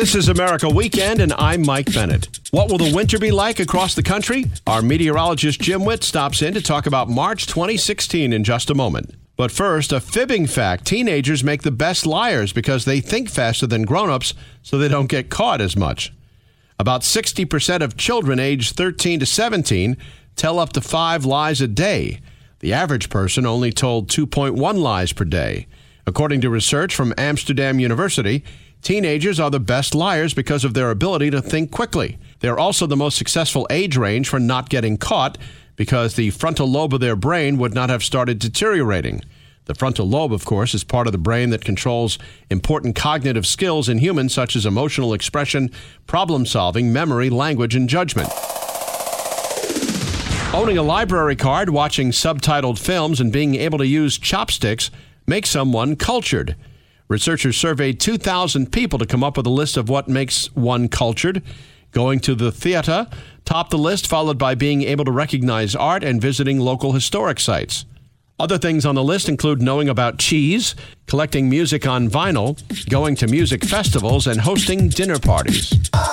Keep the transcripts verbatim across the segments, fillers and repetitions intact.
This is America Weekend, and I'm Mike Bennett. What will the winter be like across the country? Our meteorologist Jim Witt stops in to talk about March twenty sixteen in just a moment. But first, a fibbing fact. Teenagers make the best liars because they think faster than grown-ups, so they don't get caught as much. About sixty percent of children aged thirteen to seventeen tell up to five lies a day. The average person only told two point one lies per day. According to research from Amsterdam University, teenagers are the best liars because of their ability to think quickly. They're also the most successful age range for not getting caught because the frontal lobe of their brain would not have started deteriorating. The frontal lobe, of course, is part of the brain that controls important cognitive skills in humans such as emotional expression, problem solving, memory, language, and judgment. Owning a library card, watching subtitled films, and being able to use chopsticks makes someone cultured. Researchers surveyed two thousand people to come up with a list of what makes one cultured. Going to the theater topped the list, followed by being able to recognize art and visiting local historic sites. Other things on the list include knowing about cheese, collecting music on vinyl, going to music festivals, and hosting dinner parties.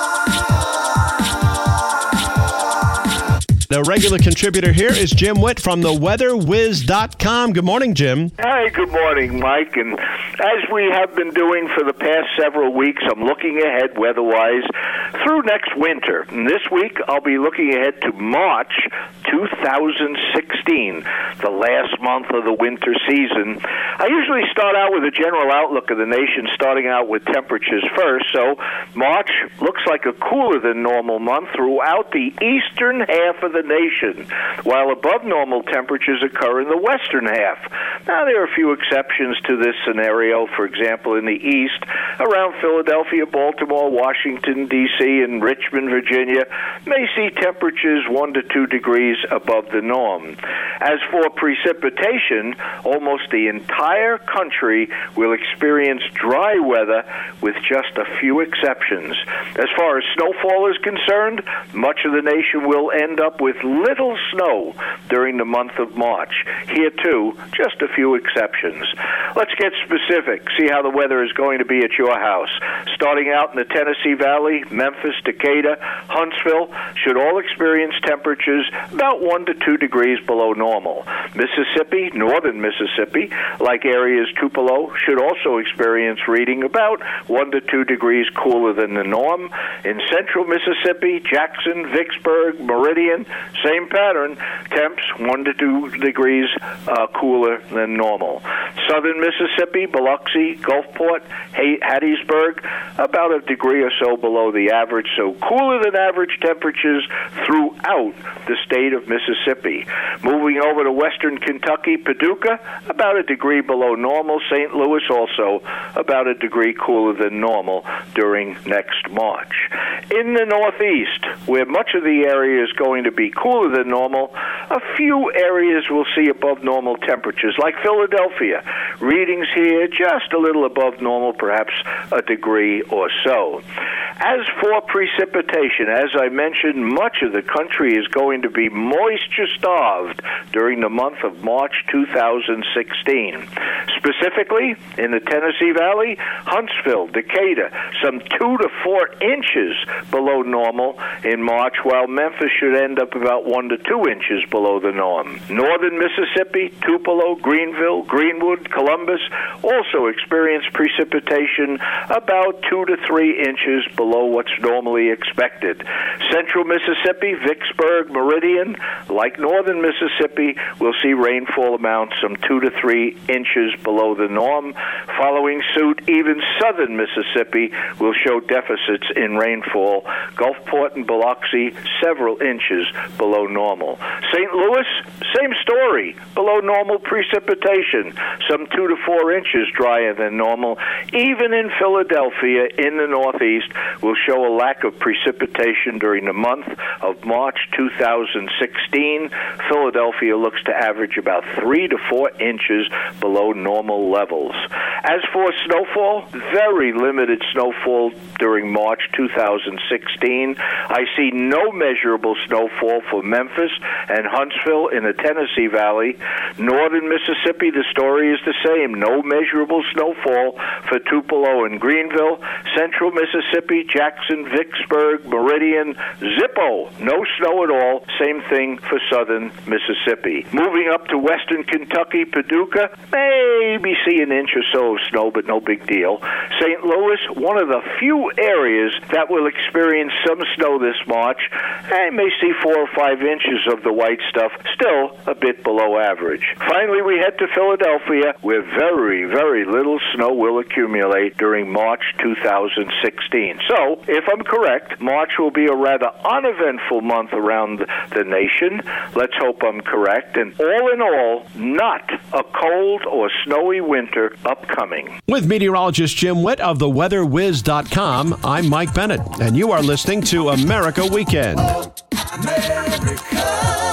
The regular contributor here is Jim Witt from the weather wiz dot com. Good morning, Jim. Hi, good morning, Mike. And as we have been doing for the past several weeks, I'm looking ahead weather-wise through next winter. And this week, I'll be looking ahead to March two thousand sixteen, the last month of the winter season. I usually start out with a general outlook of the nation, starting out with temperatures first. So March looks like a cooler than normal month throughout the eastern half of the nation, while above normal temperatures occur in the western half. Now, there are a few exceptions to this scenario. For example, in the east, around Philadelphia, Baltimore, Washington, D C, and Richmond, Virginia, may see temperatures one to two degrees above the norm. As for precipitation, almost the entire country will experience dry weather with just a few exceptions. As far as snowfall is concerned, much of the nation will end up with little snow during the month of March. Here, too, just a few exceptions. Let's get specific, see how the weather is going to be at your house. Starting out in the Tennessee Valley, Memphis, Decatur, Huntsville should all experience temperatures about one to two degrees below normal. Mississippi, northern Mississippi, like areas Tupelo, should also experience reading about one to two degrees cooler than the norm. In central Mississippi, Jackson, Vicksburg, Meridian, same pattern, temps one to two degrees uh, cooler than normal. Southern Mississippi, Biloxi, Gulfport, Hattiesburg, about a degree or so below the average, so cooler than average temperatures throughout the state of Mississippi. Moving over to western Kentucky, Paducah, about a degree below normal. Saint Louis also about a degree cooler than normal during next March. In the northeast, where much of the area is going to be cooler than normal, a few areas will see above normal temperatures, like Philadelphia. Readings here just a little above normal, perhaps a degree or so. As for precipitation, as I mentioned, much of the country is going to be moisture-starved during the month of March two thousand sixteen. Specifically, in the Tennessee Valley, Huntsville, Decatur, some two to four inches below normal in March, while Memphis should end up about one to two inches below the norm. Northern Mississippi, Tupelo, Greenville, Greenwood, Columbus also experience precipitation about two to three inches below what's normally expected. Central Mississippi, Vicksburg, Meridian, like northern Mississippi, will see rainfall amounts some two to three inches below the norm. Following suit, even southern Mississippi will show deficits in rainfall. Gulfport and Biloxi, several inches below normal. Saint Louis, same story, below normal precipitation, some two to four inches drier than normal. Even in Philadelphia, in the northeast, will show a lack of precipitation during the month of March two thousand sixteen. Philadelphia looks to average about three to four inches below normal levels. As for snowfall, very limited snowfall during March two thousand sixteen. I see no measurable snowfall for Memphis and Huntsville in the Tennessee Valley. Northern Mississippi, the story is the same. No measurable snowfall for Tupelo and Greenville. Central Mississippi, Jackson, Vicksburg, Meridian, Zippo. No snow at all. Same thing for southern Mississippi. Moving up to western Kentucky, Paducah, maybe see an inch or so of snow, but no big deal. Saint Louis, one of the few areas that will experience some snow this March, and may see four or five inches of the white stuff, still a bit below average. Finally, we head to Philadelphia, where very, very little snow will accumulate during March two thousand sixteen. So, if I'm correct, March will be a rather uneventful month around the nation. Let's hope I'm correct. And all in all, not a cold or snowy winter upcoming. With meteorologist Jim Witt of the weather wiz dot com, I'm Mike Bennett, and you are listening to America Weekend. America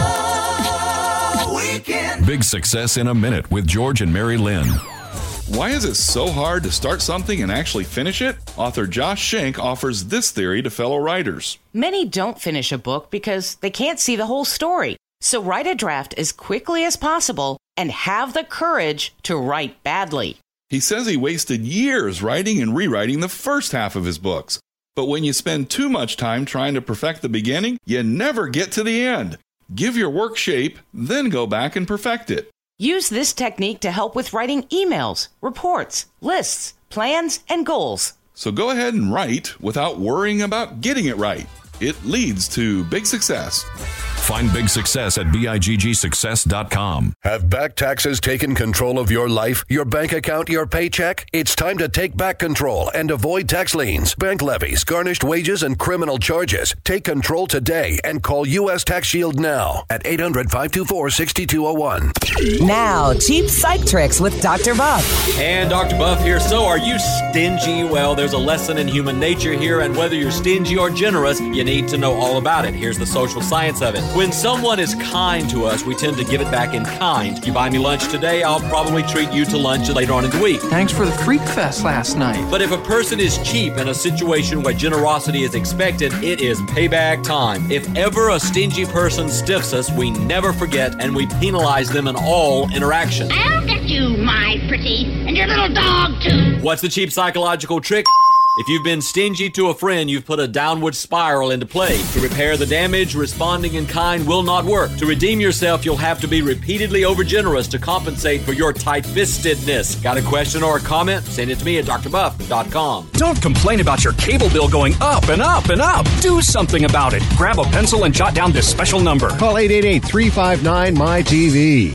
Weekend. Big Success in a Minute with George and Mary Lynn. Why is it so hard to start something and actually finish it? Author Josh Schenck offers this theory to fellow writers. Many don't finish a book because they can't see the whole story. So write a draft as quickly as possible and have the courage to write badly. He says he wasted years writing and rewriting the first half of his books. But when you spend too much time trying to perfect the beginning, you never get to the end. Give your work shape, then go back and perfect it. Use this technique to help with writing emails, reports, lists, plans, and goals. So go ahead and write without worrying about getting it right. It leads to big success. Find Big Success at big success dot com. Have back taxes taken control of your life, your bank account, your paycheck? It's time to take back control and avoid tax liens, bank levies, garnished wages, and criminal charges. Take control today and call U S Tax Shield now at eight hundred, five two four, six two zero one. Now, cheap psych tricks with Doctor Buff. And Doctor Buff here. So are you stingy? Well, there's a lesson in human nature here, and whether you're stingy or generous, you need to know all about it. Here's the social science of it. When someone is kind to us, we tend to give it back in kind. You buy me lunch today, I'll probably treat you to lunch later on in the week. Thanks for the Freak Fest last night. But if a person is cheap in a situation where generosity is expected, it is payback time. If ever a stingy person stiffs us, we never forget and we penalize them in all interactions. I'll get you, my pretty, and your little dog, too. What's the cheap psychological trick? If you've been stingy to a friend, you've put a downward spiral into play. To repair the damage, responding in kind will not work. To redeem yourself, you'll have to be repeatedly overgenerous to compensate for your tight-fistedness. Got a question or a comment? Send it to me at d r buff dot com. Don't complain about your cable bill going up and up and up. Do something about it. Grab a pencil and jot down this special number. Call eight eight eight, three five nine, M Y T V.